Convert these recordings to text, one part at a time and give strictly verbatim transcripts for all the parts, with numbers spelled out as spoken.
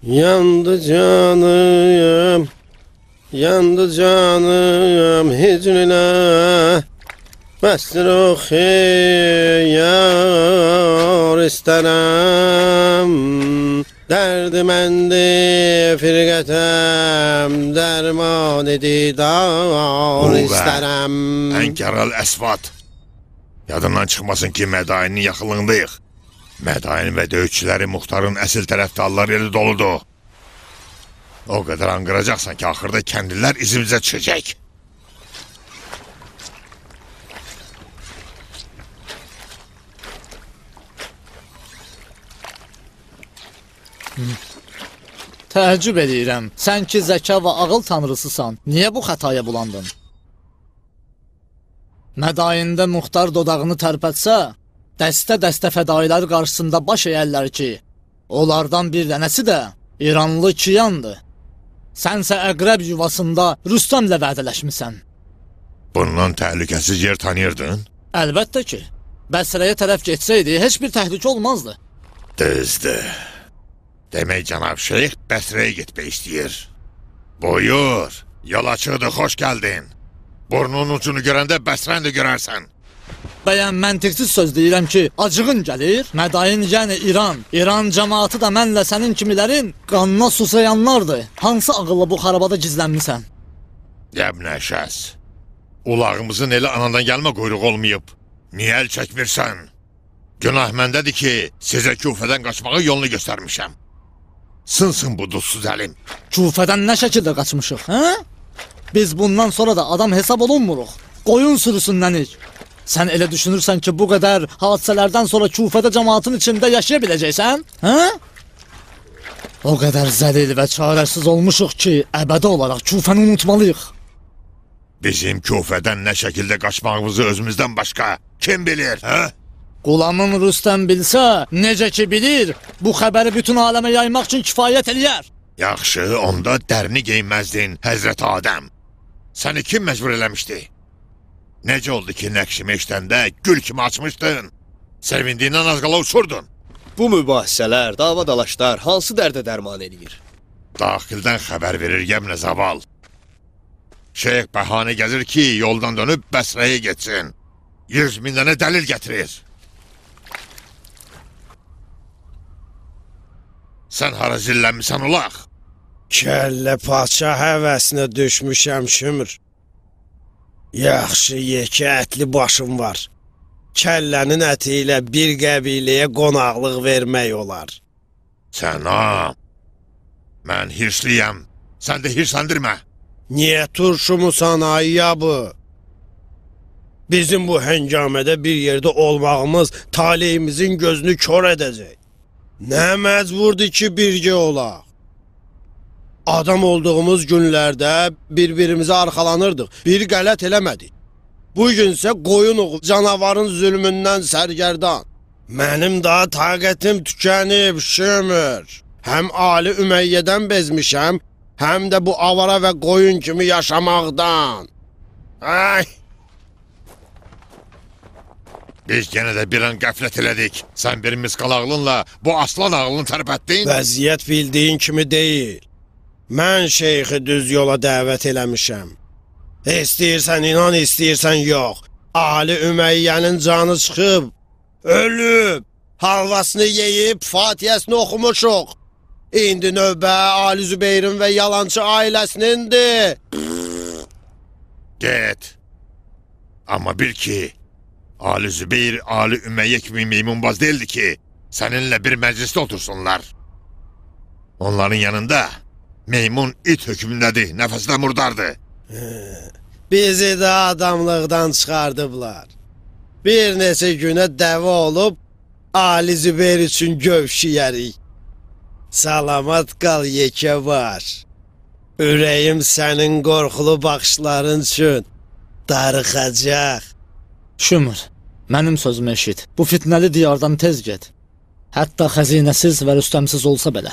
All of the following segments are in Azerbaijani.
Yandı canım, yandı canım hicrine. Mesruh yar isterim. Derdimendi firqetem, derman didar isterim. Enkeral Esvat. Yadından çıxmasın ki, Mədayinin yaxınlığındayıq. Mədayin və döyüşçüləri Muxtarın əsl tərəfdarları ilə doludur. O qədər anqıracaqsan ki, axırda kəndlilər izimizə düşəcək. Təəccüb edirəm. Sən ki zəka və ağıl tanrısısan, niyə bu xətaya bulandın? Mədayində Muxtar dodağını tərpətsə, dəstə-dəstə fədailər qarşısında baş əyərlər ki, onlardan bir dənəsi də İranlı Kiyandır. Sənsə əqrəb yuvasında Rüstəmlə vədələşmisən. Bundan təhlükəsiz yer tanıyırdın? Əlbəttə ki, Bəsrəyə tərəf getsəydi, heç bir təhlükə olmazdı. Düzdür. Demək cənab şeyx Bəsrəyə getmək istəyir. Buyur, yol açıqdır, xoş gəldin. Burnunun ucunu görəndə Bəsrəni də görərsən. Bəyən məntiqsiz söz deyirəm ki, acığın gəlir. Mədayin yəni İran. İran cəmaatı da mənlə sənin kimilərin qanına susayanlardır. Hansı ağılla bu xarabada gizlənmisən? Yəbnə şəs. Ulağımızın elə anandan gəlmə quyruq olmayıb. Niyə əl çəkmirsən? Günah məndədir ki, sizə Küfədən qaçmağa yolunu göstərmişəm. Sınsın bu duzsuz əlim. Küfədən nə şəkildə qaçmışıq, hə? Biz bundan sonra da adam hesab olunmuruq. Qoyun sürüsündənik. Sən elə düşünürsən ki, bu qədər hadisələrdən sonra Küfədə cəmaatın içində yaşaya biləcəksən, hə? O qədər zəlil və çarəsiz olmuşuq ki, əbədi olaraq Küfəni unutmalıyıq. Bizim Küfədən nə şəkildə qaçmağımızı özümüzdən başqa kim bilir, hə? Qulamın Rüstəm bilsə, necə ki bilir, bu xəbəri bütün aləmə yaymaq üçün kifayət eləyər. Yaxşı, onda dərini geyməzdin, Həzrət Adəm. Səni kim məcbur eləmişdi? Necə oldu ki, nəqşimi eşdəndə gül kimi açmışdın? Sevindiyindən az qala uçurdun. Bu mübahisələr, dava-dalaşlar hansı dərdə dərman eləyir? Daxildən xəbər verir Yəmnə Zaval. Şeyx bəhanə gəzir ki, yoldan dönüb Bəsrəyə getsin. Yüz min dənə dəlil gətirir. Sən hara zillənmisən ulaq? Kəllə paça həvəsinə düşmüşəm Şümür. Yaxşı yekə ətli başım var. Kəllənin əti ilə bir qəbiləyə qonaqlıq vermək olar. Sənam, mən hirsliyəm, sən də hirsləndirmə. Niyə turşumusan ayya bu? Bizim bu həngamədə bir yerdə olmağımız taleyimizin gözünü kör edəcək. Nə məcburdur ki, birgə olaq? Adam olduğumuz günlərdə bir-birimizə arxalanırdıq, bir qələt eləmədik. Bugünsə qoyunuq canavarın zülmündən sərgərdan. Mənim daha taqətim tükənib, Şümür. Həm Ali Üməyyədən bezmişəm, həm də bu avara və qoyun kimi yaşamaqdan. Ay! Biz yenə də bir an qəflət elədik. Sən bir misqal ağlınla bu aslan ağlını tərpətdin. Vəziyyət bildiyin kimi deyil. Mən şeyxi düz yola dəvət eləmişəm. İstəyirsən inan, istəyirsən yox. Ali Üməyyənin canı çıxıb, ölüb, halvasını yeyib, fatihəsini oxumuşuq. İndi növbə Ali Zübeyrin və yalançı ailəsinindir. Get. Amma bil ki, Ali Zübeyir, Ali Ümeyyə kimi meymunbaz değildi ki, səninlə bir məclisdə otursunlar. Onların yanında meymun it hökmündədir, nəfəsdə murdardır. Bizi də adamlıqdan çıxardıblar. Bir neçə günə dəvə olub, Ali Zübeyir üçün gövşiyərik. Salamat qal yekə var. Ürəyim sənin qorxulu baxışların üçün darıxacaq. Şümür, mənim sözümü eşit. Bu fitnəli diyardan tez get. Hətta xəzinəsiz və rüstəmsiz olsa belə.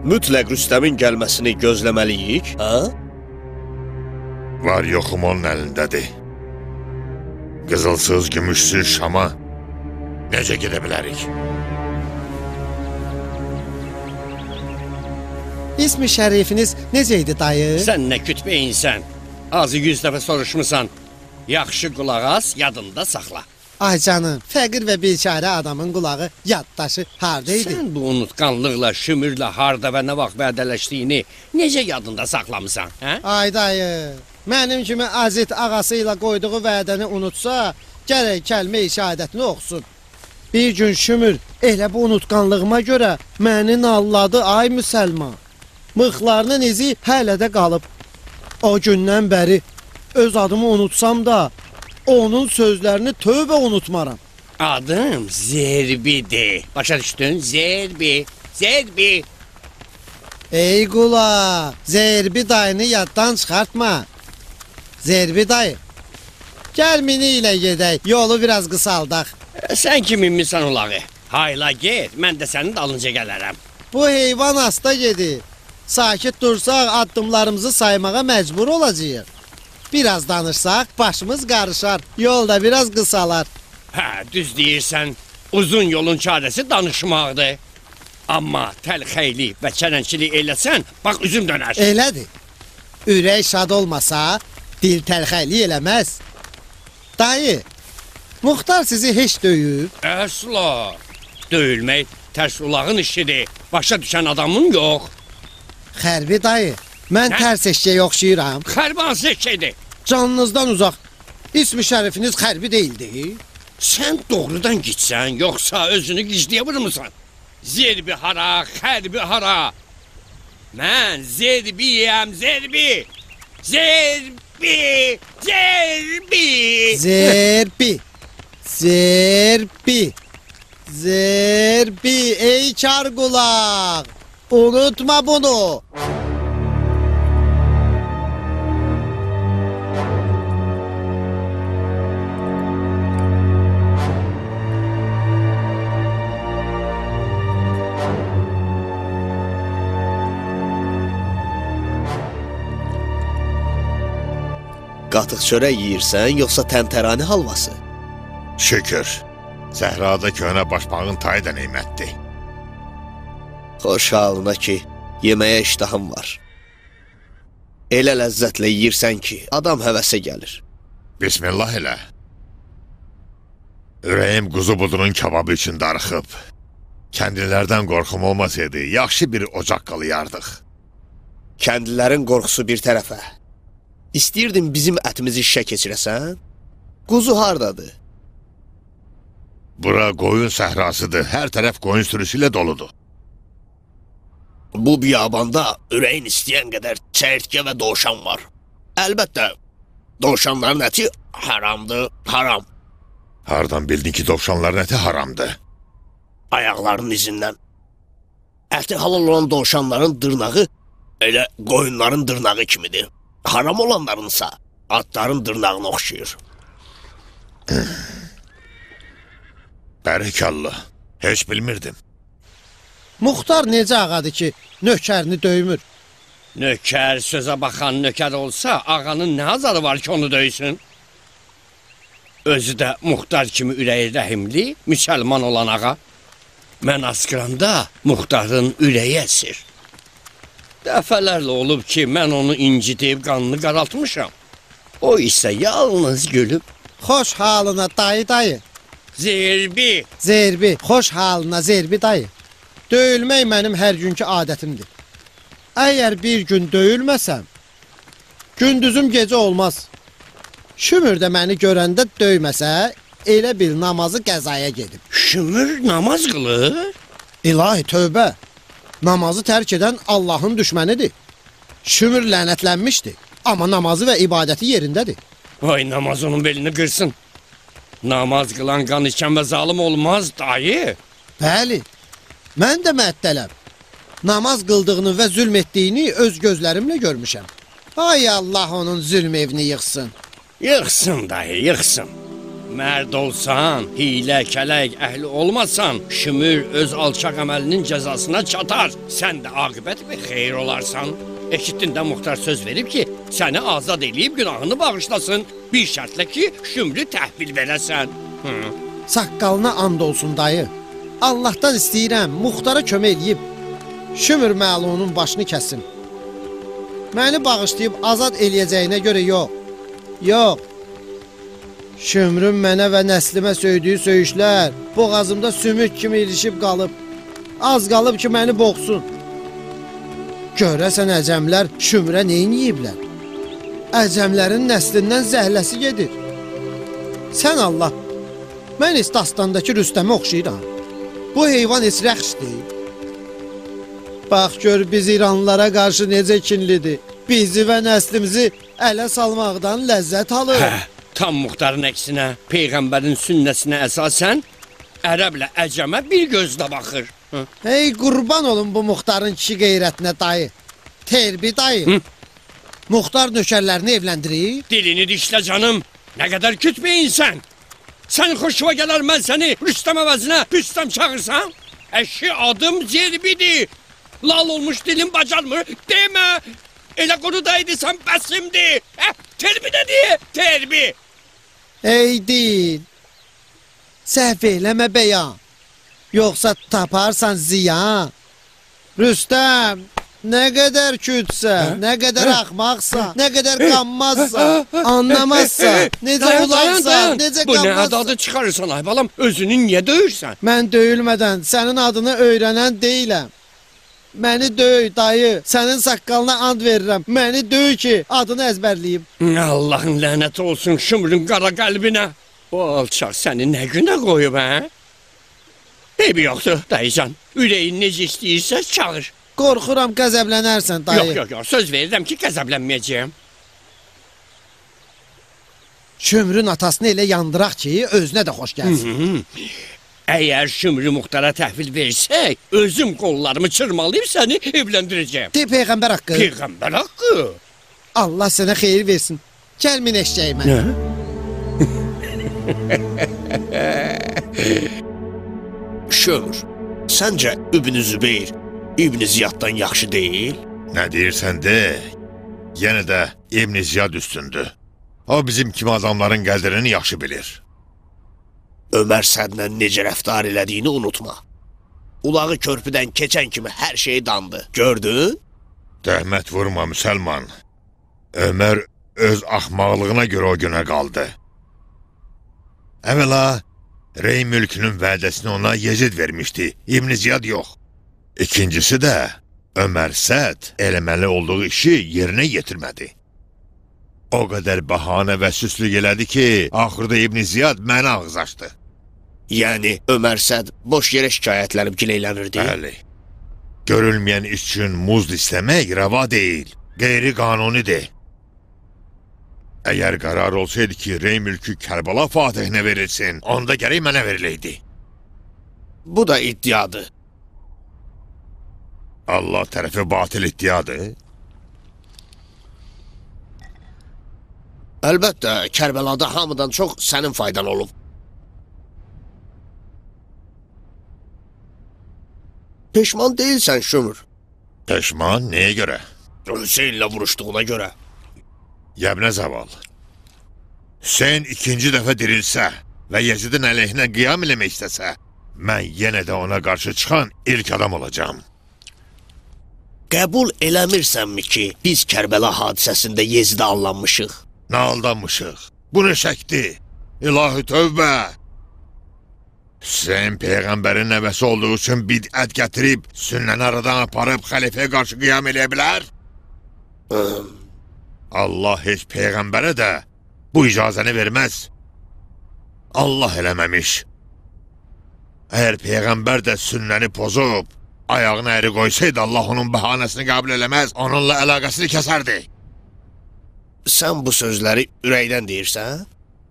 mütləq Rüstəmin gəlməsini gözləməliyik, hə? Var yoxum onun əlindədir. Qızılsız, gümüşsüz Şama necə gedə bilərik? İsmi şərifiniz necə idi dayı? Sən nə kütbə insən? Azı yüz dəfə soruşmusan. Yaxşı qulaq as, yadında saxla. Ay canım, fəqir və biçarə adamın qulağı yaddaşı hardaydı? Sən bu unutqanlıqla, şümürlə harda və nə vaxt vədələşdiyini necə yadında saxlamısan, hə? Ay dayı, mənim kimi Azit ağası ilə qoyduğu vədəni unutsa, gərək kəlmə-i şəhadətini oxusun. Bir gün şümür, elə bu unutqanlığıma görə məni nalladı, ay müsəlman. Mıxlarının izi hələ də qalıb. O gündən bəri öz adımı unutsam da, onun sözlərini tövbə unutmaram. Adım Zerbidir. Başa düşdün? Zerbi. Zerbi. Ey qula, Zerbi dayını yaddan çıxartma. Zerbi dayı, gəl mini ilə gedək, yolu biraz qısaldaq. E, sən kiminmisən ulağı? Hayla get, mən də sənin dalınca gələrəm. Bu heyvan hasta gedir. Sakit dursaq addımlarımızı saymağa məcbur olacağıq. Biraz danışsaq başımız qarışar, yolda biraz qısalar. Hə, düz deyirsən, uzun yolun çarəsi danışmaqdır. Amma təlxəyli və çənənçilik eləsən, bax üzüm dönər. Elədir. Ürək şad olmasa, dil təlxəyli eləməz. Dayı, Muxtar sizi heç döyüb? Əsla. Döyülmək tərs ulağın işidir. Başa düşən adamın yox. Xərbi dayı, mən Hə? tərs eşkəyə oxşayıram. Xərban seçeydi. Canınızdan uzaq. İsmi şərifiniz xərbi deyildi. Sən doğrudan gitsən, yoxsa özünü gizliyə vurmusan? Zerbi hara, xərbi hara. Mən zerbiyəm, zerbi. Zerbi, zerbi. Zerbi. Zerbi. Zerbi. Ey kar qulaq. Unutma bunu. Qatıq çörək yeyirsən, yoxsa təntərani halvası? Şükür. Səhrada köhnə başmağın tayı da neymətdir. Xoş halına ki, yeməyə iştahım var. Elə ləzzətlə yeyirsən ki, adam həvəsə gəlir. Bismillah elə. Ürəyim quzu budunun kebabı üçün darıxıb. Kəndilərdən qorxum olmasaydı, yaxşı bir ocaq qalayardıq. Kəndlilərin qorxusu bir tərəfə. İstəyirdim bizim ətimizi şişə keçirəsən? Quzu hardadır? Bura qoyun səhrasıdır, hər tərəf qoyun sürüsü ilə doludur. Bu biyabanda ürəyin istəyən qədər çərtkə və dovşan var. Əlbəttə, dovşanların əti haramdır, haram. Hardan bildin ki, dovşanların əti haramdır? Ayaqlarının izindən. Əti halal olan dovşanların dırnağı elə qoyunların dırnağı kimidir. Haram olanlarınsa atların dırnağına oxşayır. Bərikallah, heç bilmirdim. Muxtar necə ağadır ki, nökərini döymür? Nökər sözə baxan nökər olsa, ağanın nə azarı var ki onu döysün? Özü də Muxtar kimi ürəyi rəhimli, müsəlman olan ağa. Mən asqıranda Muxtarın ürəyi əsir. Dəfələrlə olub ki, mən onu incitib qanını qaraltmışam. O isə yalnız gülüb. Xoş halına dayı dayı. Zerbi. Zerbi, xoş halına Zerbi dayı. Döyülmək mənim hər günkü adətimdir. Əgər bir gün döyülməsəm, gündüzüm gecə olmaz. Şümür də məni görəndə döyməsə, elə bir namazı qəzaya gedib. Şümür namaz qılır? İlahi tövbə, namazı tərk edən Allahın düşmənidir. Şümür lənətlənmişdir, amma namazı və ibadəti yerindədir. Vay namaz onun belini qırsın. Namaz qılan qan içən və zalim olmaz dayı. Bəli, mən də məəttələm. Namaz qıldığını və zülm etdiyini öz gözlərimlə görmüşəm. Ay Allah onun zülm evini yıxsın. Yıxsın dayı, yıxsın. Mərd olsan, hilə, kələk, əhli olmasan, şümür öz alçaq əməlinin cəzasına çatar. Sən də aqibət bir xeyir olarsan. Eşitdin də Muxtar söz verib ki, səni azad eləyib günahını bağışlasın. Bir şərtlə ki, şümrü təhvil verəsən. Hı. Saqqalına and olsun dayı. Allahdan istəyirəm, Muxtara kömək eləyib. Şümür məlunun başını kəsin. Məni bağışlayıb azad eləyəcəyinə görə yox. Yox. Şümrün mənə və nəslimə söydüyü söyüşlər boğazımda sümük kimi ilişib qalıb. Az qalıb ki, məni boğsun. Görəsən əcəmlər şümrə neyin yiyiblər? Əcəmlərin nəslindən zəhləsi gedir. Sən Allah, mən heç dastandakı Rüstəmə oxşayıram. Bu heyvan heç rəxş deyil. Bax gör biz İranlılara qarşı necə kinlidir. Bizi və nəslimizi ələ salmaqdan ləzzət alır. Hə, tam Muxtarın əksinə, Peyğəmbərin sünnəsinə əsasən, ərəblə əcəmə bir gözlə baxır. Hı. Hey qurban olun bu Muxtarın kişi qeyrətinə dayı. Terbi dayı. Hı? Muxtar nökərlərini evləndirir. Dilini dişlə canım. Nə qədər küt bir insan. Sən xoşuma gələr mən səni Rüstəm əvəzinə Rüstəm çağırsan. Əşi adım Cerbidir. Lal olmuş dilim bacarmır. Demə. Elə qonu da edirsən bəsimdir. Hə, terbi nədir? Terbi. Ey din. Səhv eləmə beyan. Yoxsa taparsan ziyan. Rüstəm, nə qədər kütsə, hə? Nə qədər axmaqsa, nə qədər qanmazsa, anlamazsa, necə ulaqsa, necə qanmazsa. Bu nə adadı çıxarırsan ay balam, özünü niyə döyürsən? Mən döyülmədən sənin adını öyrənən deyiləm. Məni döy dayı, sənin saqqalına and verirəm. Məni döy ki, adını əzbərləyim. Allahın lənəti olsun şümrün qara qəlbinə. O alçaq səni nə günə qoyub, hə? Eybi yoxdur, dayıcan. Ürəyin necə istəyirsə çağır. Qorxuram qəzəblənərsən, dayı. Yox, yox, yox. Söz verirəm ki, qəzəblənməyəcəyəm. Şümrün atasını elə yandıraq ki, özünə də xoş gəlsin. Hı -hı. Əgər Şümrü Muxtara təhvil versək, özüm qollarımı çırmalayıb səni evləndirəcəyim. De Peyğəmbər haqqı. Peyğəmbər haqqı. Allah sənə xeyir versin. Gəlmin eşəcəyimə. Nə? Şömür, səncə İbn Zübeyir İbn Ziyaddan yaxşı deyil? Nə deyirsən de, yenə də İbn Ziyad üstündür. O bizim kimi adamların qədrini yaxşı bilir. Ömər sənlə necə rəftar elədiyini unutma. Ulağı körpüdən keçən kimi hər şey dandı. Gördün? Təhmət vurma müsəlman. Ömər öz axmaqlığına görə o günə qaldı. Əvvəla, Rey mülkünün vədəsini ona Yezid vermişdi, İbn Ziyad yox. İkincisi də, Ömər Səd eləməli olduğu işi yerinə yetirmədi. O qədər bəhanə və süslük elədi ki, axırda İbn Ziyad mənə ağız açdı. Yəni, Ömər Səd boş yerə şikayətlənib gileylənirdi. Bəli. Görülməyən iş üçün muzd istəmək rəva deyil, qeyri-qanunidir. Əgər qərar olsaydı ki, Rey mülkü Kərbəla Fatihinə verilsin, onda gərək mənə veriləydi. Bu da iddiadır. Allah tərəfi batil iddiadır. Əlbəttə, Kərbəlada hamıdan çox sənin faydan olub. Peşman deyilsən Şömür. Peşman nəyə görə? Hüseynlə vuruşduğuna görə. Yəbnə zaval. Hüseyn ikinci dəfə dirilsə və Yezidin əleyhinə qiyam eləmək istəsə, mən yenə də ona qarşı çıxan ilk adam olacağım. Qəbul eləmirsənmi ki, biz Kərbəla hadisəsində Yezidə allanmışıq? Nə aldanmışıq? Bu nə şəkdir? İlahi tövbə! Hüseyn Peyğəmbərin nəvəsi olduğu üçün bidət gətirib, sünnəni aradan aparıb xəlifəyə qarşı qiyam eləyə bilər? Allah heç Peyğəmbərə də bu icazəni verməz. Allah eləməmiş. Əgər Peyğəmbər də sünnəni pozub, ayağını əri qoysaydı, Allah onun bəhanəsini qəbul eləməz, onunla əlaqəsini kəsərdi. Sən bu sözləri ürəkdən deyirsən?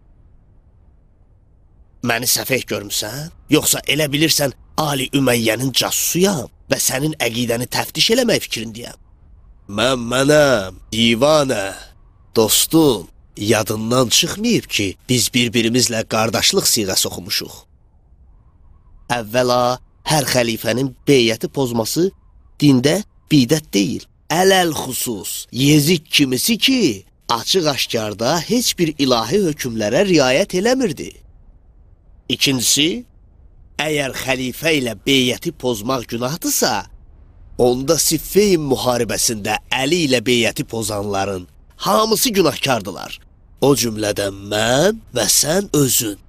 Məni səfeh görmüsən? Yoxsa elə bilirsən Ali Üməyyənin casusuyam və sənin əqidəni təftiş eləmək fikrindəyəm? Mən mənəm, divanə, dostum, yadından çıxmayıb ki, biz bir-birimizlə qardaşlıq siğəsi oxumuşuq. Əvvəla, hər xəlifənin beyyəti pozması dində bidət deyil. Ələl xüsus, Yezik kimisi ki, açıq-aşkarda heç bir ilahi hökmlərə riayət eləmirdi. İkincisi, əgər xəlifə ilə beyyəti pozmaq günahdırsa, onda Siffeyn müharibəsində Əli ilə beyyəti pozanların hamısı günahkardılar. O cümlədən mən və sən özün.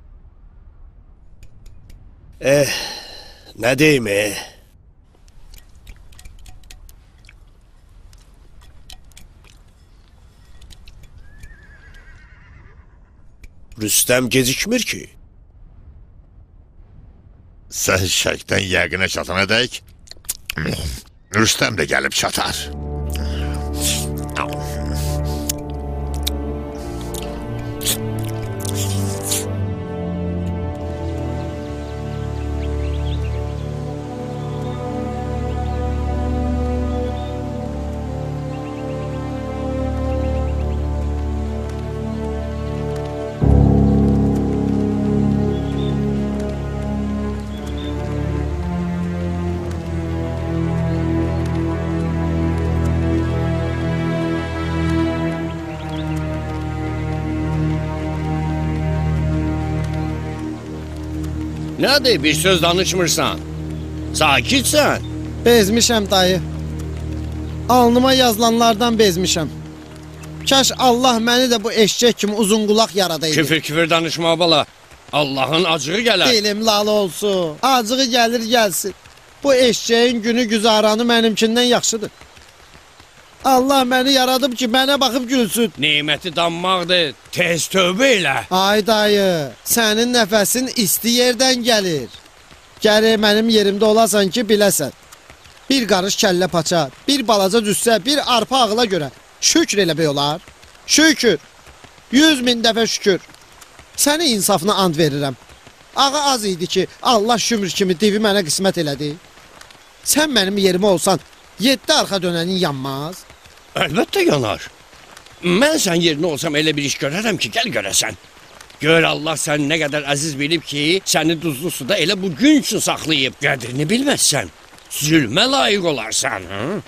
Eh, nə deyim eh? Rüstəm gecikmir ki. Sən şəkdən yəqinə çatana dək, Rüstəm də gəlib çatar. Nədir, bir söz danışmırsan? Sakitsən? Bezmişəm dayı. Alnıma yazılanlardan bezmişəm. Kaş Allah məni də bu eşşək kimi uzun qulaq yaradaydı. Küfür küfür danışma bala. Allahın acığı gələr. Dilim lal olsun. Acığı gəlir gəlsin. Bu eşşəyin günü güzaranı mənimkindən yaxşıdır. Allah məni yaradıb ki, mənə baxıb gülsün. Neməti danmaqdır, tez tövbə elə. Ay dayı, sənin nəfəsin isti yerdən gəlir. Gərək mənim yerimdə olasan ki, biləsən. Bir qarış kəllə paça, bir balaca cüssə, bir arpa ağıla görə. Şükür elə bey olar. Şükür. Yüz min dəfə şükür. Səni insafına and verirəm. Ağa az idi ki, Allah şümür kimi divi mənə qismət elədi. Sən mənim yerimə olsan, yeddi arxa dönənin yanmaz. Əlbəttə yanar. Mən sən yerinə olsam elə bir iş görərəm ki, gəl görəsən. Gör Allah səni nə qədər əziz bilib ki, səni duzlu suda elə bu gün üçün saxlayıb. Qədrini bilməzsən, zülmə layiq olarsan. Hı?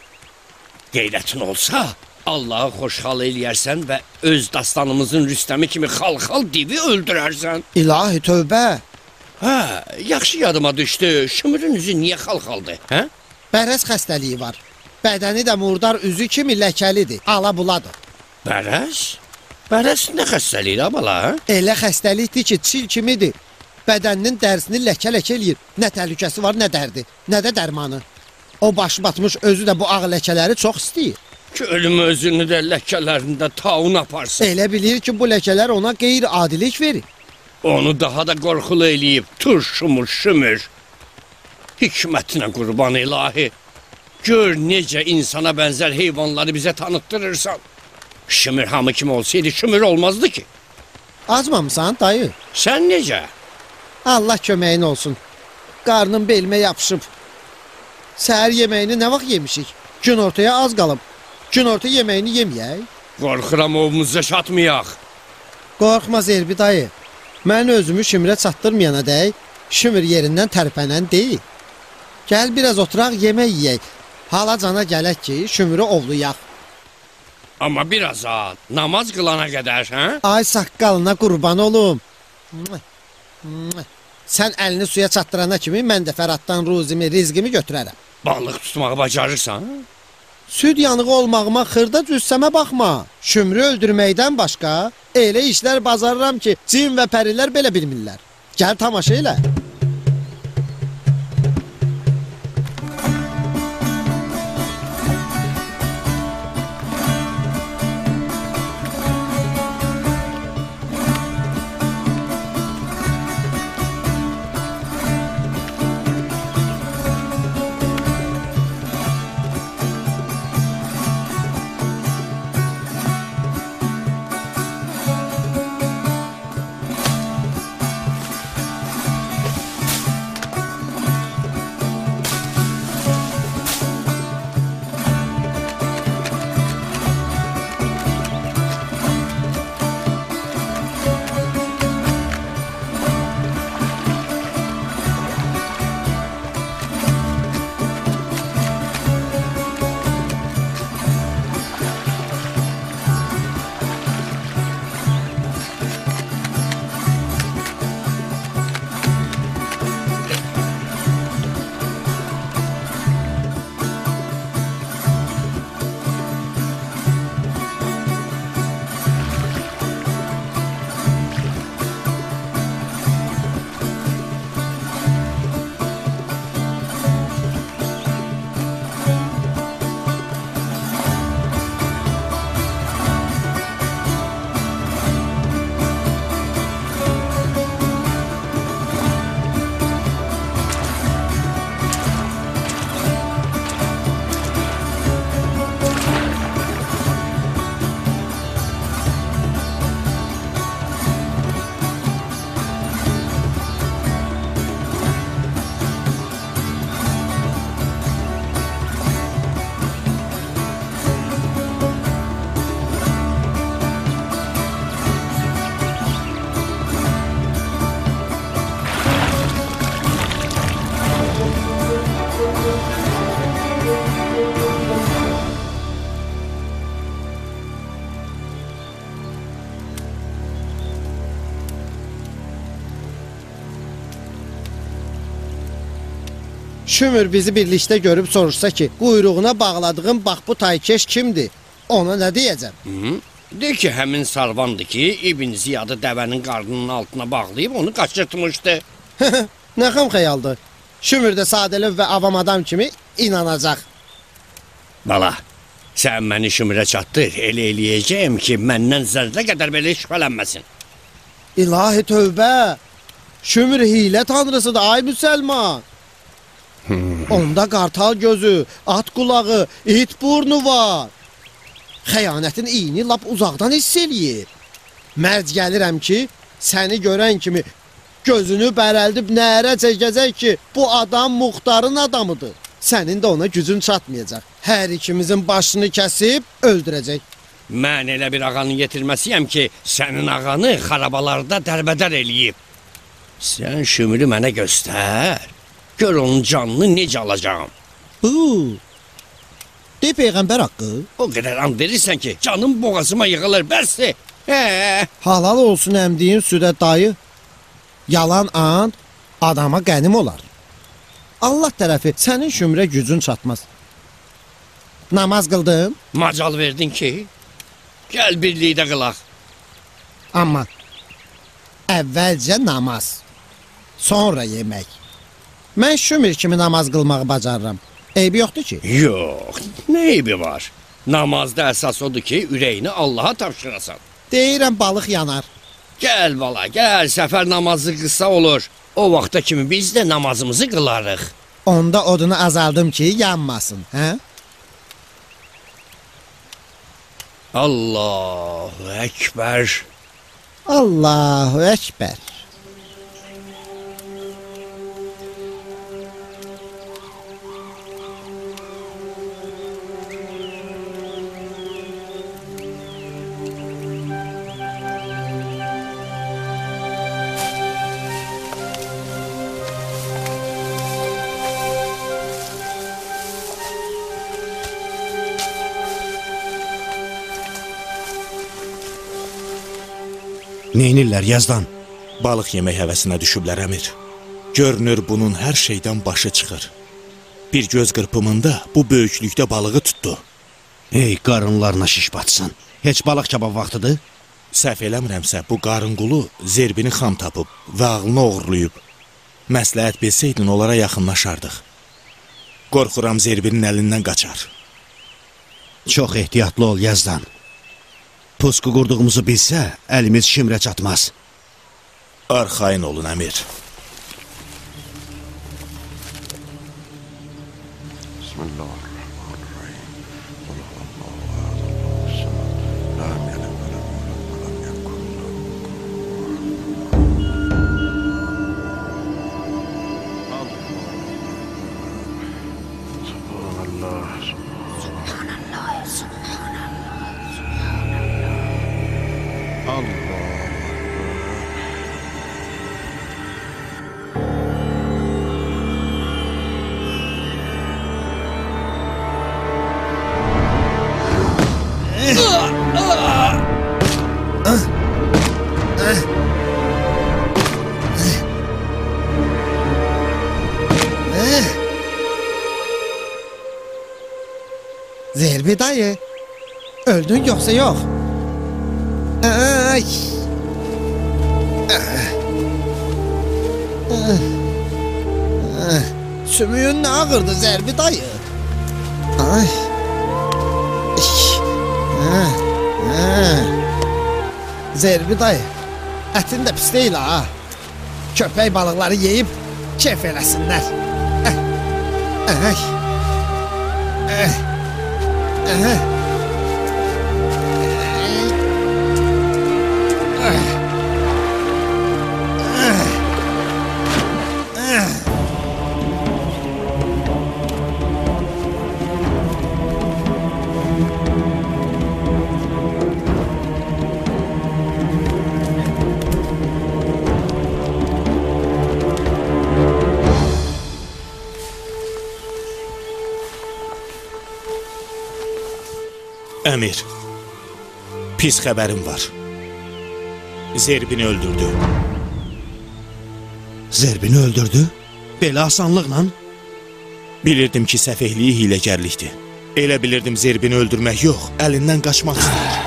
Qeyrətin olsa, Allahı xoşhal eləyərsən və öz dastanımızın Rüstəmi kimi xal-xal divi öldürərsən. İlahi tövbə. Hə, yaxşı yadıma düşdü. Şümürün üzü niyə xal-xaldır? Hə? Bərəz xəstəliyi var. Bədəni də murdar üzü kimi ləkəlidir. Ala buladır. Bərəz? Bərəz nə xəstəlikdir bala? Hə? Elə xəstəlikdir ki, çil kimidir. Bədəninin dərisini ləkə-ləkə eləyir. Nə təhlükəsi var, nə dərdi, nə də dərmanı. O baş batmış özü də bu ağ ləkələri çox istəyir. Ki ölüm özünü də ləkələrində taun aparsın. Elə bilir ki, bu ləkələr ona qeyri-adilik verir. Onu daha da qorxulu eləyib, turşumur, şümür. Hikmətinə qurban ilahi. Gör necə insana bənzər heyvanları bizə tanıtdırırsan. Şümür hamı kimi olsaydı şümür olmazdı ki. Acmamısan dayı? Sən necə? Allah köməyin olsun. Qarnım belimə yapışıb. Səhər yeməyini nə vaxt yemişik? Gün ortaya az qalıb. Gün orta yeməyini yeməyək. Qorxuram ovumuza çatmayaq. Qorxma Zerbi dayı. Mən özümü şümrə çatdırmayana dək, şümür yerindən tərpənən deyil. Gəl biraz oturaq yemək yeyək. Hala cana gələk ki, şümürü ovlayaq. Amma biraz az, namaz qılana qədər, hə? Ay saqqalına qurban olum. Sən əlini suya çatdırana kimi mən də Fəraddan ruzimi, rizqimi götürərəm. Balıq tutmağı bacarırsan? Süd yanığı olmağıma xırda cüssəmə baxma. Şümrü öldürməkdən başqa elə işlər bacarıram ki, cin və pərilər belə bilmirlər. Gəl tamaşa elə. Şümür bizi birlikdə görüb soruşsa ki, quyruğuna bağladığım bax bu taykeş kimdir? Ona nə deyəcəm? Hı? De ki, həmin Sarvandır ki, İbn Ziyadı dəvənin qarnının altına bağlayıb onu qaçırtmışdı. Nə xam xəyaldır? Şümür də sadəlöv və avam adam kimi inanacaq. Bala, sən məni Şümrə çatdır, elə eləyəcəyim ki, məndən zərrə qədər belə şübhələnməsin. İlahi tövbə! Şümür hiylə tanrısıdır, ay müsəlman! Onda qartal gözü, at qulağı, it burnu var. Xəyanətin iyini lap uzaqdan hiss eləyir. Mərc gəlirəm ki, səni görən kimi gözünü bərəldib nərə çəkəcək ki, bu adam Muxtarın adamıdır. Sənin də ona gücün çatmayacaq. Hər ikimizin başını kəsib öldürəcək. Mən elə bir ağanın yetirməsiyəm ki, sənin ağanı xarabalarda dərbədər eləyib. Sən Şümrü mənə göstər. Gör onun canını necə alacağım. Bu, de Peyğəmbər haqqı. O qədər an verirsən ki, canım boğazıma yığılır, bəsdir. Hə, Halal olsun əmdiyin südə dayı. Yalan and adama qənim olar. Allah tərəfi sənin Şümrə gücün çatmaz. Namaz qıldın, macal verdin ki, gəl birlikdə qılaq. amma əvvəlcə namaz, sonra yemək. Mən Şümür kimi namaz qılmağı bacarıram. Eybi yoxdur ki. Yox, nə eybi var? Namazda əsas odur ki, ürəyini Allaha tapşırasan. Deyirəm balıq yanar. Gəl bala, gəl, səfər namazı qısa olur. O vaxta kimi biz də namazımızı qılarıq. Onda odunu azaldım ki, yanmasın, hə? Allahu Ekber. Allahu Ekber. Neynirlər Yazdan? Balıq yemək həvəsinə düşüblər əmir. Görünür bunun hər şeydən başı çıxır. Bir göz qırpımında bu böyüklükdə balığı tutdu. Ey qarınlarına şiş batsın. Heç balıq kabab vaxtıdır? Səhv eləmirəmsə bu qarınqulu Zerbini xam tapıb və ağlını oğurlayıb. Məsləhət bilsəydin onlara yaxınlaşardıq. Qorxuram Zerbinin əlindən qaçar. Çox ehtiyatlı ol Yazdan. Pusku qurduğumuzu bilsə, əlimiz Şimrə çatmaz. Arxayın olun əmir. Zerbi dayı, öldün yoksa yok. Ay. Sümüğün ne ağırdı Zerbi dayı? Ay. Zerbi dayı, ətin də pis deyil ha. Köpək balıqları yeyib keyf eləsinlər. Ay. Ay. Aha. Əmir, pis xəbərim var. Zerbini öldürdü. Zerbini öldürdü? Belə asanlıqla? Bilirdim ki, səfehliyi hiləgərlikdir. Elə bilirdim Zerbini öldürmək yox, əlindən qaçmaq istəyir.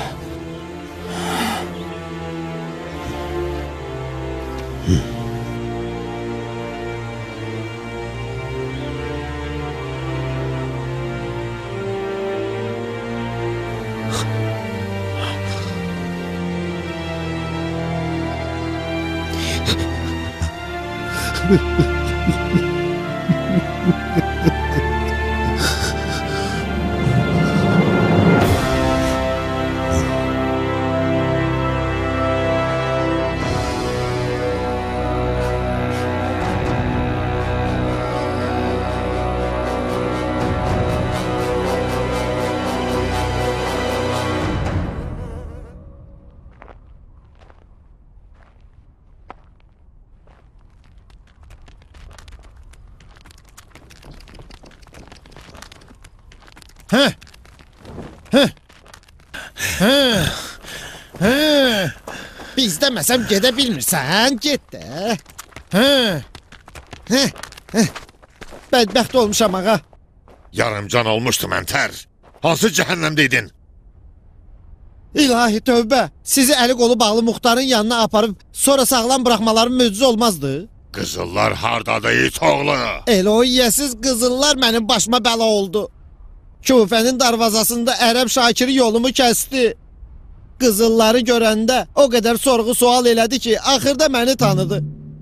Hə. Hə. Hə. Hə. Biz deməsəm gedə bilmirsən, get də. Hə. Hə. Hə. Bədbəxt olmuşam ağa. Yarımcan olmuşdu məntər. Hansı cəhənnəmdəydin? İlahi tövbə. Sizi əli qolu bağlı muxtarın yanına aparıb sonra sağlam buraxmaların möcüzə olmazdı? Qızıllar hardadır it oğlu? Elə o yiyəsiz qızıllar mənim başıma bəla oldu. Küfənin darvazasında Ərəb Şakiri yolumu kəsdi. Qızılları görəndə o qədər sorğu-sual elədi ki, axırda məni tanıdı.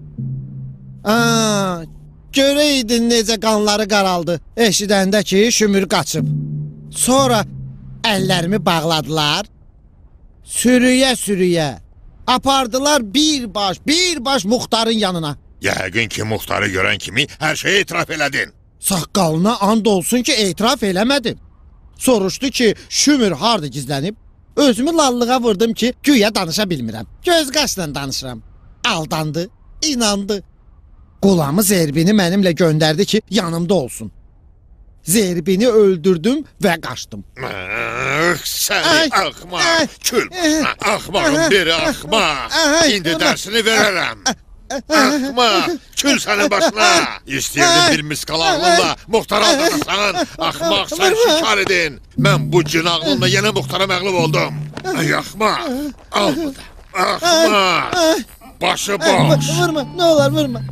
Aa, görəydin necə qanları qaraldı. Eşidəndə ki, şümür qaçıb. Sonra əllərimi bağladılar. Sürüyə-sürüyə apardılar birbaş, birbaş muxtarın yanına. Yəqin ki, muxtarı görən kimi hər şeyi etiraf elədin. Saqqalına and olsun ki, etiraf eləmədim. Soruşdu ki, şümür harda gizlənib? Özümü lallığa vurdum ki, güya danışa bilmirəm. Göz qaşla danışıram. Aldandı, inandı. Qulamı Zerbini mənimlə göndərdi ki, yanımda olsun. Zerbini öldürdüm və qaçdım. Ax, səni axmaq, kül, axmağın biri axmaq. İndi dərsini verərəm. Axmaq, kül sənin başına. İstəyirdim bir miskal ağlınla muxtar aldırırsan. Axmaq, sən şikar edin. Mən bu cin ağlınla yenə muxtara məğlub oldum. Ay axmaq, al bu da. Axmaq, başı boş. Vurma, nə olar vurma.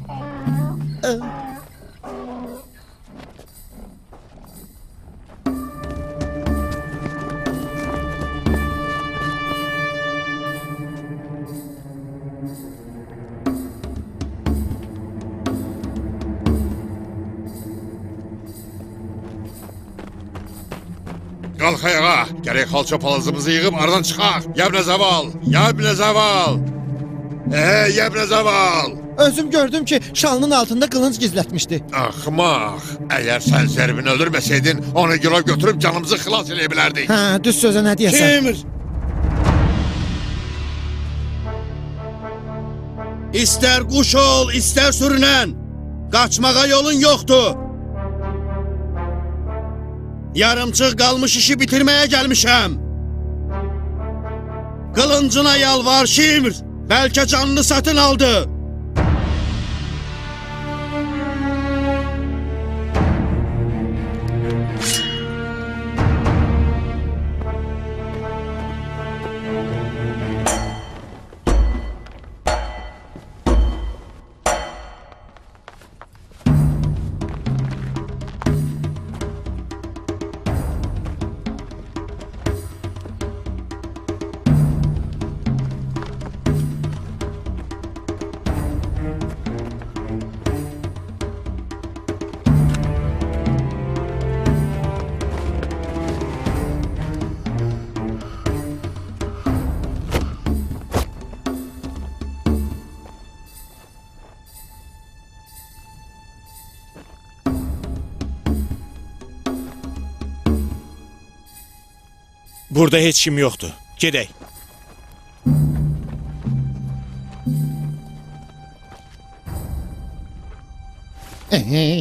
Qalx ayağa, gərək xalça palazımızı yığıb aradan çıxaq. Yəbnə zaval, yəbnə zaval. Eee, yəbnə zaval. Özüm gördüm ki, şalının altında qılınc gizlətmişdi. Axmaq, əgər sən Zerbini öldürməsəydin, onu girov götürüb canımızı xilas edə bilərdik. Hə, düz sözə nə deyəsən? Kimir? İstər quş ol, istər sürünən. Qaçmağa yolun yoxdur. Yarımçıq qalmış işi bitirməyə gəlmişəm. Qılıncına yalvar Şimr. Bəlkə canını satın aldı. Burada heç kim yoxdur. Gedək. Ey.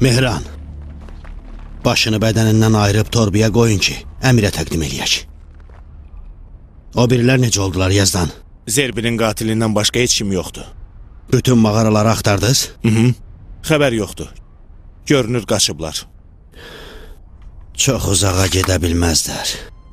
Mehran, başını bədənindən ayırıb torbaya qoyun ki, əmirə təqdim eləyək. O birilər necə oldular Yazdan? Zerbinin qatilindən başqa heç kim yoxdur. Bütün mağaraları axtardınız? Hı -hı. Xəbər yoxdur. Görünür qaçıblar. Çox uzağa gedə bilməzlər.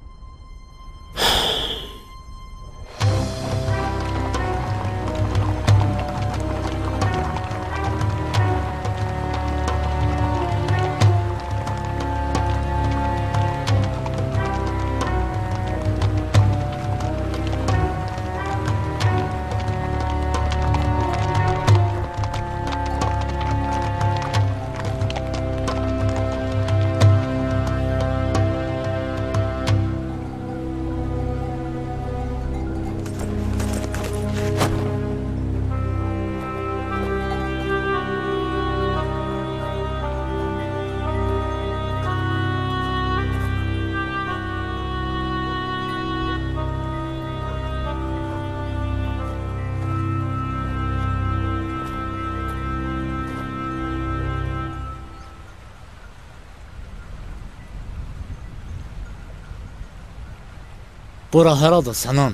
Bura haradır Sənan?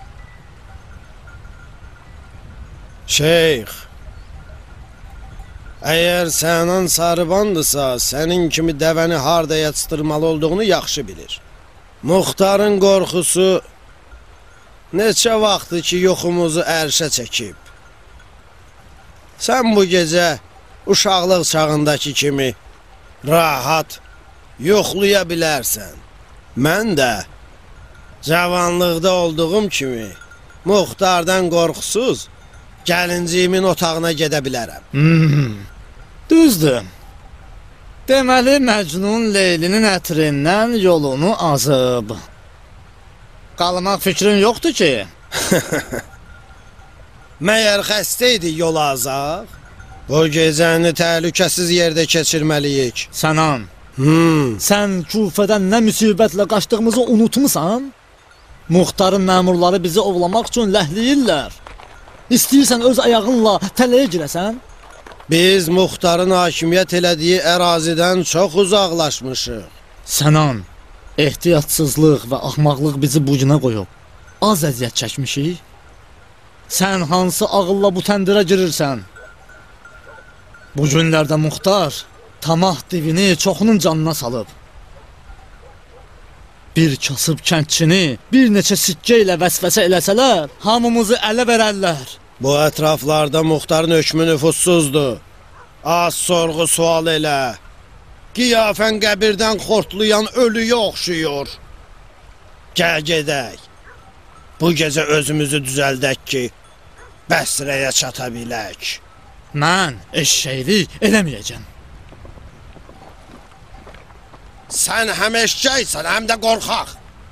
Şeyx, əgər sənin sarıbandısa, sənin kimi dəvəni harda yatışdırmalı olduğunu yaxşı bilir. Muxtarın qorxusu neçə vaxtdır ki, yoxumuzu ərşə çəkib. Sən bu gecə uşaqlıq çağındakı kimi rahat yoxlaya bilərsən. Mən də cavanlıqda olduğum kimi Muxtardan qorxusuz gəlinciyimin otağına gedə bilərəm. Hmm, düzdür. Deməli Məcnun Leylinin ətrindən yolunu azıb. Qalmaq fikrin yoxdur ki? Məyər xəstə idi yol azaq? Bu gecəni təhlükəsiz yerdə keçirməliyik. Sənan, Hmm. sən Kufədən nə müsibətlə qaçdığımızı unutmusan? Muxtarın məmurları bizi ovlamaq üçün ləhləyirlər. İstəyirsən öz ayağınla tələyə girəsən? Biz Muxtarın hakimiyyət elədiyi ərazidən çox uzaqlaşmışıq. Sənan, ehtiyatsızlıq və axmaqlıq bizi bu günə qoyub. Az əziyyət çəkmişik. Sən hansı ağılla bu təndirə girirsən? Bu günlərdə Muxtar tamah divini çoxunun canına salıb. Bir kasıb kəndçini bir neçə sikkə ilə vəsvəsə eləsələr, hamımızı ələ verərlər. Bu ətraflarda Muxtarın hökmü nüfussuzdur. Az sorğu sual elə. Qiyafən qəbirdən xortlayan ölüyə oxşuyur. Gəl gedək. Bu gecə özümüzü düzəldək ki, Bəsrəyə çata bilək. Mən eşşəklik eləməyəcəm. Sən həm eşşəksən, həm də qorxaq.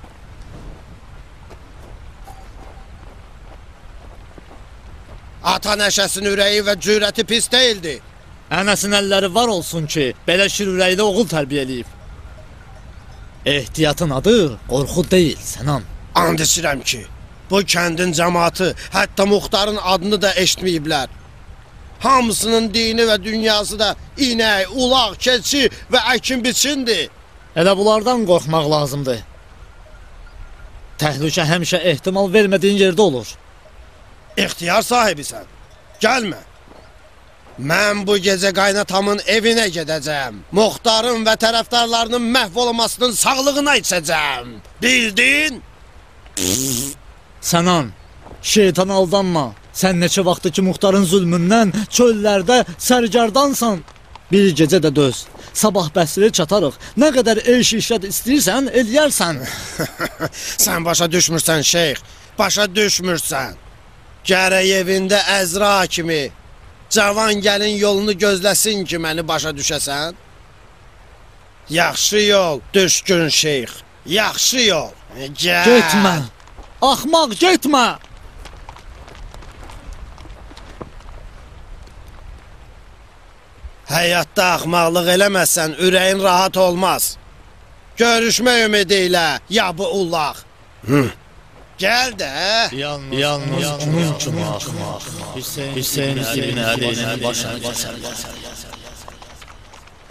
Ata nəşəsinin ürəyi və cürəti pis deyildi. Ənəsin əlləri var olsun ki, belə şir ürəkli oğul tərbiyə eləyib. Ehtiyatın adı qorxu deyil, Sənan. And içirəm ki, bu kəndin cəmaatı, hətta Muxtarın adını da eşitməyiblər. Hamısının dini və dünyası da inək, ulaq, keçi və əkin biçindir. Elə bunlardan qorxmaq lazımdır. Təhlükə həmişə ehtimal vermədiyin yerdə olur. İxtiyar sahibisən. Gəlmə. Mən bu gecə qaynatamın evinə gedəcəm. Muxtarın və tərəfdarlarının məhv olmasının sağlığına içəcəm. Bildin? Sənan, şeytan aldanma. Sən neçə vaxtdır ki, Muxtarın zülmündən çöllərdə sərgardansan. Bir gecə də döz. Sabah Bəsrəyə çatarıq. Nə qədər eş işət istəyirsən, eləyərsən. Sən başa düşmürsən, şeyx. Başa düşmürsən. Gərək evində Əzra kimi cavan gəlin yolunu gözləsin ki, məni başa düşəsən. Yaxşı yol, düşkün şeyx. Yaxşı yol. Gəl. Getmə. Axmaq, getmə. Həyatda axmaqlıq eləməsən, ürəyin rahat olmaz. Görüşmə ümidi ilə, ya bu ullaq. Hı. Gəl də. Yalnız, yalnız onun kimi axmaq. Hüseyin ibn Əlinin başına.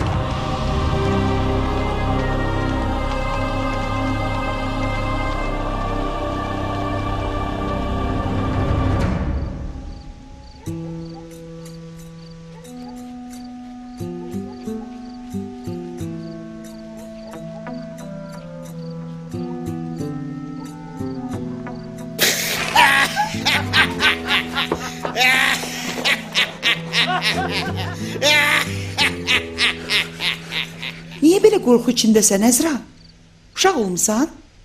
qorxu içindəsən Əzra? Uşaq olmusan?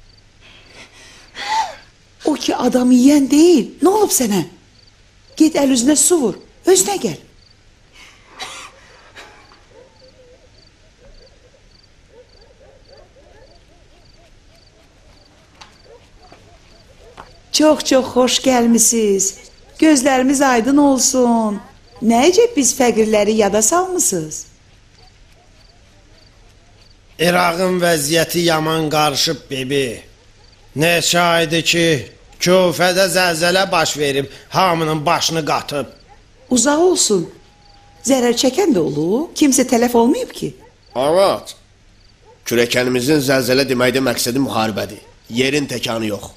O ki adamı yiyən deyil. Nə olub sənə? Get əl üzünə su vur. Özünə gəl. Çox-çox xoş gəlmisiniz. Gözlərimiz aydın olsun. Nəcə biz fəqirləri yada salmısınız? İraqın vəziyyəti yaman qarışıb, bebi. Neçə aydır ki, Küfədə zəlzələ baş verib, hamının başını qatıb. Uzaq olsun. Zərər çəkən də olub, kimsə tələf olmayıb ki. Evet. Kürəkənimizin zəlzələ deməkdə məqsədi müharibədir. Yerin təkanı yox.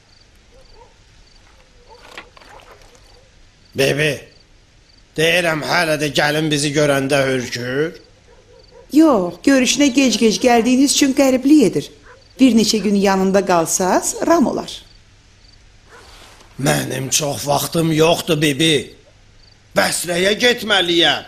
Bebi, deyirəm hələ də gəlin bizi görəndə hürkür. Yox, görüşünə gec-gec gəldiyiniz üçün qəriblik edir. Bir neçə gün yanında qalsaz, ram olar. Mənim çox vaxtım yoxdur, bebi. Bəsrəyə getməliyəm.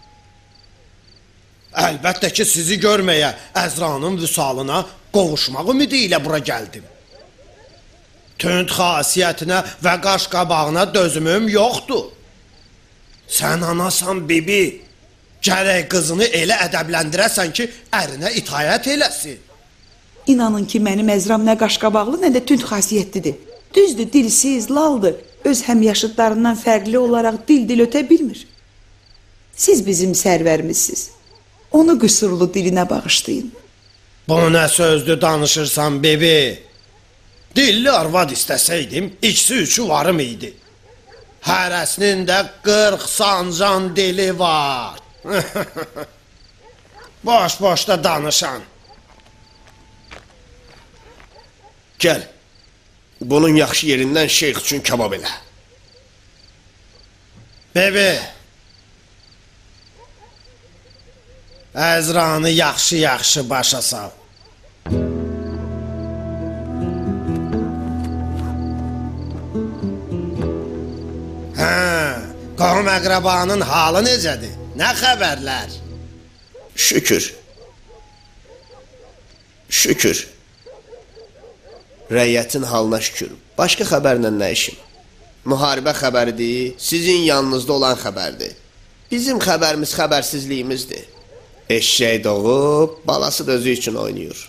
Əlbəttə ki, sizi görməyə, Əzranın vüsalına qovuşmaq ümidi ilə bura gəldim. Tünd xasiyyətinə və qaş qabağına dözümüm yoxdur. Sən anasan, bibi. Gərək qızını elə ədəbləndirəsən ki, ərinə itayət eləsin. İnanın ki, mənim Əzram nə qaş qabaqlı, nə də tünd xasiyyətlidir. Düzdür, dilsiz, laldır. Öz həmyaşıdlarından fərqli olaraq dil-dil ötə bilmir. Siz bizim sərvərimizsiz. Onu qüsurlu dilinə bağışlayın. Bu nə sözdür danışırsan, bebi? Dilli arvad istəsəydim, ikisi üçü varım idi. Hərəsinin də qırx sancan dili var. Boş-boş da danışan. Gəl. Bunun yaxşı yerindən şeyx üçün kabab elə. Bebi, Əzranı yaxşı-yaxşı başa sal. Hə, qohum əqrabanın halı necədir? Nə xəbərlər? Şükür. Şükür. Rəyyətin halına şükür. Başqa xəbərlə nə işim? Müharibə xəbəridir, sizin yanınızda olan xəbərdir. Bizim xəbərimiz xəbərsizliyimizdir. Eşşək doğub, balası da özü üçün oynayır.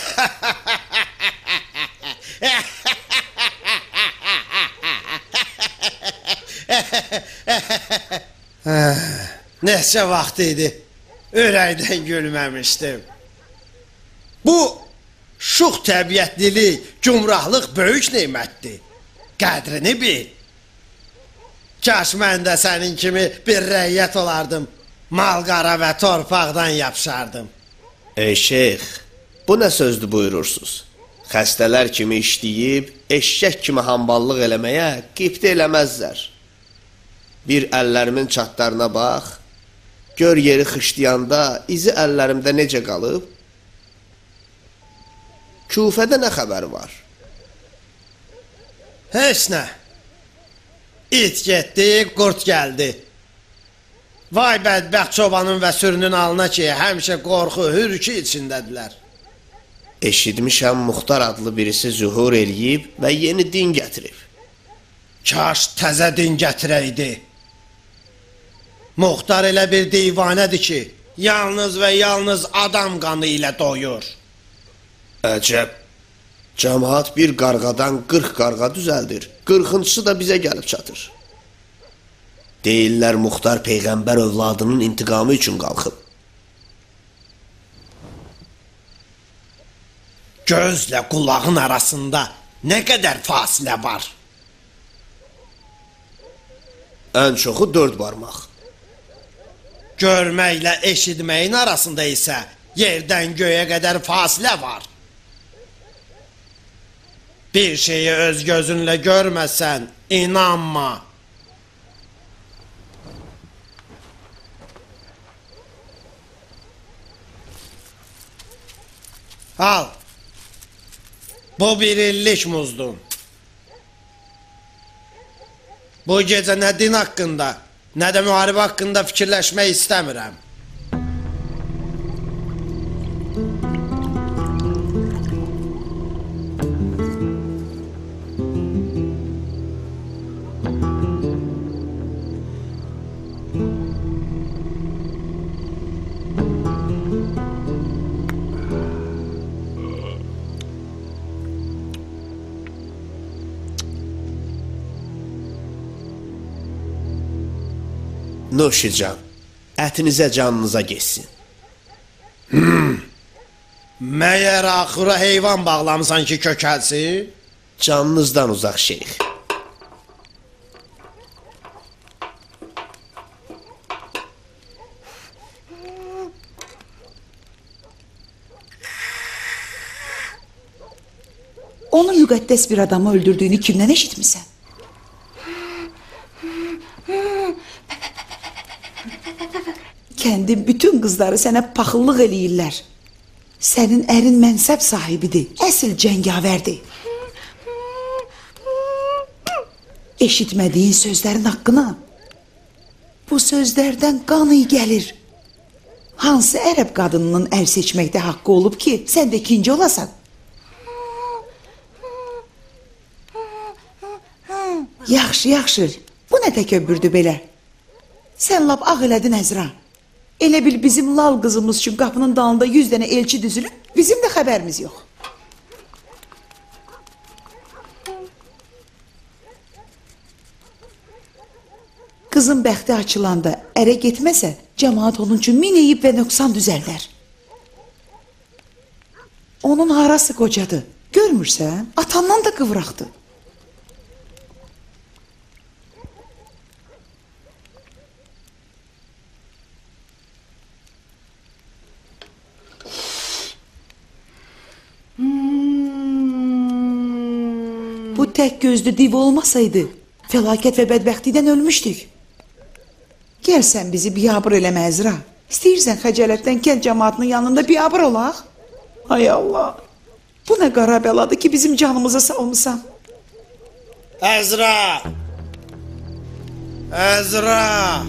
Neçə vaxt idi, ürəkdən gülməmişdim. Bu şux təbiətlilik, cümrahlıq böyük neymətdir. Qədrini bil. Kaş mən də sənin kimi bir rəyyət olardım. Malqara və torpaqdan yapışardım. Ey şeyx, bu nə sözdür buyurursuz? Xəstələr kimi işləyib, eşşək kimi hamballıq eləməyə qibdə eləməzlər. Bir əllərimin çatlarına bax, gör yeri xışlayanda izi əllərimdə necə qalıb? Küfədə nə xəbər var? Heç nə. İt getdi, qurt gəldi. Vay bədbəxt çobanın və sürünün alına ki, həmişə qorxu, hürkü içindədirlər. Eşitmişəm Muxtar adlı birisi zühur eləyib və yeni din gətirib. Kaş təzə din gətirəydi. Muxtar elə bir divanədir ki, yalnız və yalnız adam qanı ilə doyur. Əcəb, cəmaat bir qarğadan qırx qarğa düzəldir, qırxıncısı da bizə gəlib çatır. Deyirlər Muxtar Peyğəmbər övladının intiqamı üçün qalxıb. Gözlə qulağın arasında nə qədər fasilə var? Ən çoxu dörd barmaq. Görməklə eşitməyin arasında isə yerdən göyə qədər fasilə var. Bir şeyi öz gözünlə görməsən, inanma. Al. Bu bir illik muzdum. Bu gecə nə din haqqında, nə də müharibə haqqında fikirləşmək istəmirəm. Nöşücan, ətinizə canınıza geçsin. Məyər axıra heyvan bağlamısan ki kökəlsin? Canınızdan uzaq şeyx. Onun müqəddəs bir adamı öldürdüyünü kimdən eşitmisən? Kəndin bütün qızları sənə paxıllıq eləyirlər. Sənin ərin mənsəb sahibidir, əsl cəngavərdir. Eşitmədiyin sözlərin haqqına bu sözlərdən qan iyi gəlir. Hansı ərəb qadınının ər seçməkdə haqqı olub ki, sən də ikinci olasan? Yaxşı, yaxşı. Bu nə təkəbbürdür belə? Sən lap ağ elədin Əzra. Elə bil bizim lal qızımız üçün qapının dalında yüz dənə elçi düzülüb, bizim də xəbərimiz yox. Qızın bəxti açılanda ərə getməsə, cəmaat onun üçün min eyib və nöqsan düzəldər. Onun harası qocadır. Görmürsən, atandan da qıvraqdır. Bu tək gözlü div olmasaydı, fəlakət və bədbəxtidən ölmüşdük. Gəl sən bizi biyabır eləmə Əzra. İstəyirsən xəcalətdən kənd cəmaatının yanında biyabır olaq? Ay Allah, bu nə qara bəladır ki bizim canımıza salmışsan. Əzra! Əzra!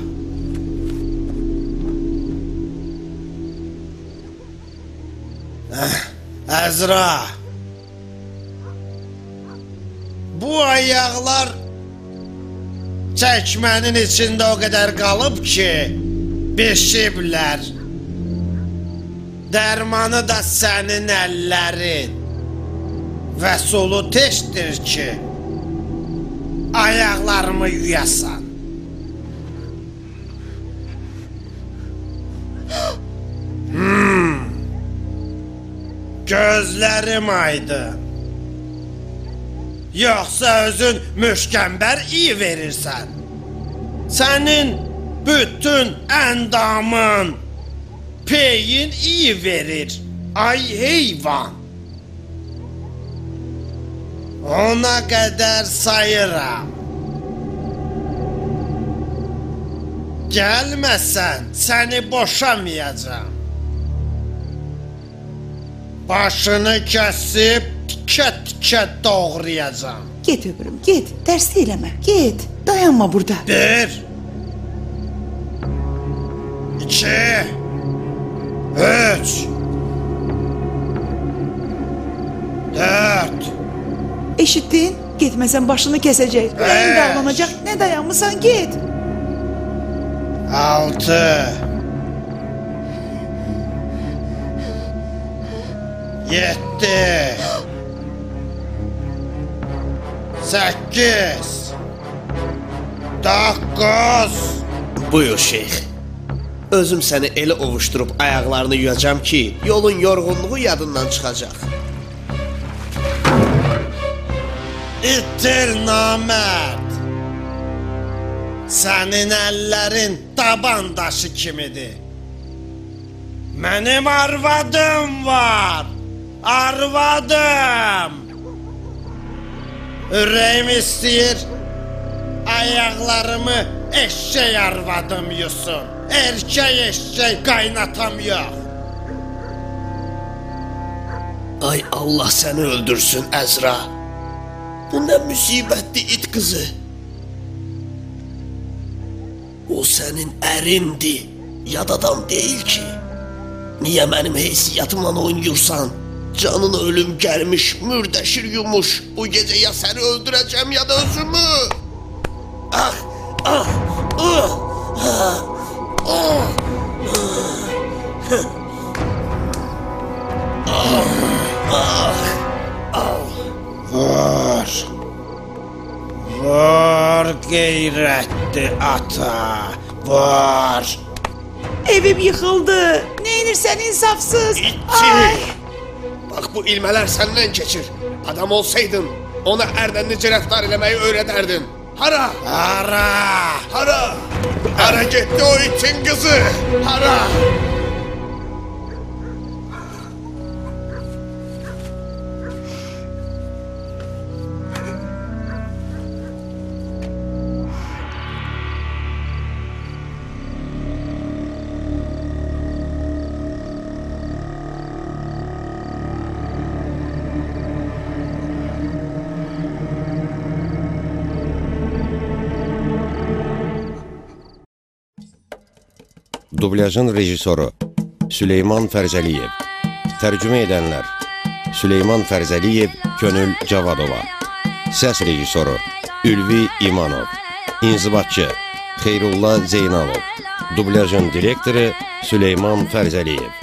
Əzra! Bu ayaqlar çəkmənin içində o qədər qalıb ki, beşiblər. Dərmanı da sənin əllərin. Və solu teşdir ki, ayaqlarımı yuyasan. Hmm. Gözlərim aydın. Yoxsa özün müşkəmbər iyi verirsən. Sənin bütün əndamın, peyin iyi verir. Ay heyvan. Ona qədər sayıram. Gəlməsən səni boşamayacağam. Başını kəsib tikə-tikə doğrayacağam. Get ömrüm, get. Dərs eləmə. Get. Dayanma burada. Bir. İki. Üç. Dört. Eşitdin? Getməsən başını kəsəcək. Ürəyin dağlanacaq. Nə dayanmısan? Get. Altı. Yedi. Səkkiz. Doqquz. Buyur şeyx. Özüm səni elə ovuşdurub ayaqlarını yuyacam ki, yolun yorğunluğu yadından çıxacaq. İtir namərd. Sənin əllərin daban daşı kimidir. Mənim arvadım var. Arvadım. Ürəyim istəyir ayaqlarımı eşşək arvadım yusun. Erkək eşşək qaynatam yox. Ay Allah səni öldürsün Əzra. Bu nə müsibətli it qızı. O sənin ərindir, yad adam deyil ki. Niyə mənim heysiyyatımla oynayırsan? Canın ölüm gəlmiş, mürdəşir yumuş. Bu gecə ya səni öldürəcəm ya da özümü. Ah, ah, ah, ah, ah, ah, ah. Vur. Vur qeyrətli ata. Var. Evim yıkıldı. Ne inirsən insafsız? Ay. Bax bu ilmələr səndən keçir. Adam olsaydın, ona ərlə necə rəftar eləməyi öyrədərdin. Hara? Hara? Hara? Hara getdi o itin qızı? Hara? Dublyajın rejissoru Süleyman Fərzəliyev. Tərcümə edənlər Süleyman Fərzəliyev, Könül Cavadova. Səs rejissoru Ülvi İmanov. İnzibatçı Xeyrullah Zeynalov. Dublyajın direktoru Süleyman Fərzəliyev.